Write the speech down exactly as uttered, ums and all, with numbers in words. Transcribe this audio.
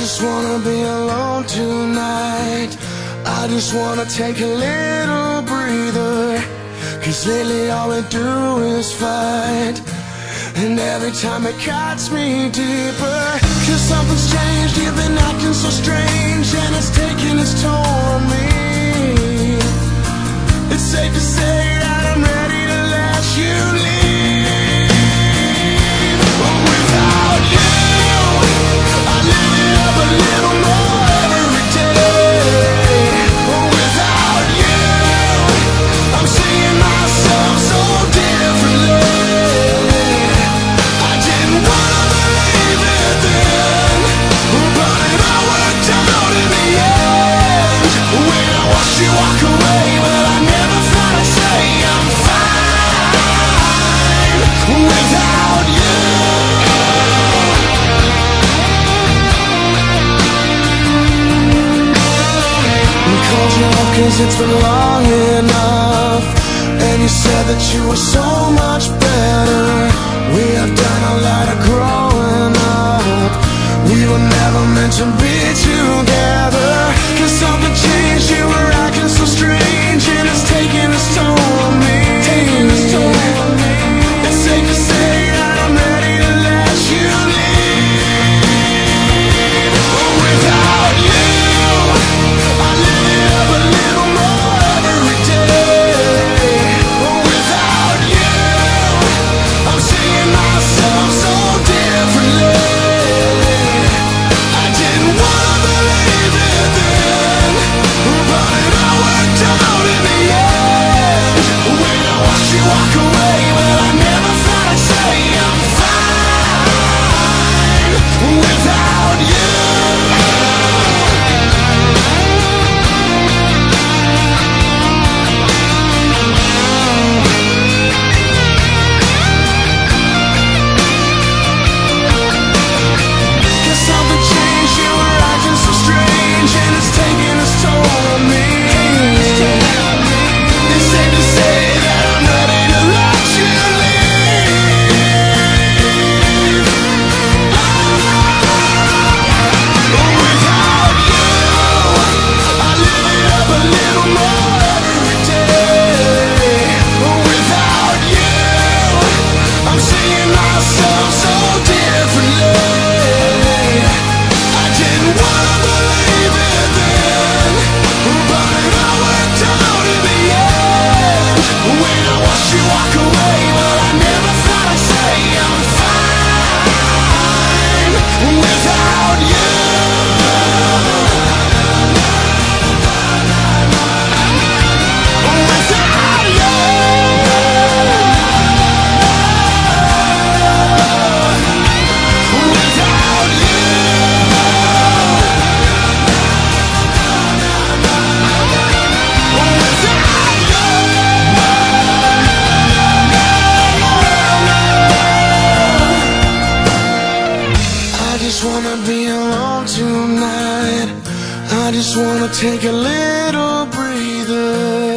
just wanna be alone tonight. I just wanna take a little breather, 'cause lately all we do is fight, and every time it cuts me deeper. 'Cause something's changed, you've been acting so strange, and it's taking its toll on me. It's safe to say that I'm ready to let you leave. But without you, I live it up a little more every day. But without you, I'm seeing myself so differently. I didn't wanna believe it then, but it all worked out in the end. When I watched you walk away, well, I never thought I'd say I'm fine without you. We called you up 'cause it's been long enough, and you said that you were so much better. We have done a lot of growing up. We were never meant to be together. 'Cause something changed, you were acting so strange, and it's taking its toll on me. Taking its toll on me. It's safe to say that I'm ready to let you leave. But without you, I live it up a little more every day. But without you, I'm seeing myself so differently. I didn't wanna believe it then, but it all worked out in the end. When I watched you walk away, well, I never thought I'd say I'm fine without you. Something changed, you were acting so strange, and it's taking its toll on me. It's safe to say that I'm ready to let you leave. But without you, I live it up a little more every day. But without you, I'm seeing myself so differently. I didn't wanna believe it then, but it all worked out in the end. When I watched you walk away, well, I never thought I'd say I'm fine without you. Without you. Without you. I just wanna be alone tonight. I just wanna take a little breather.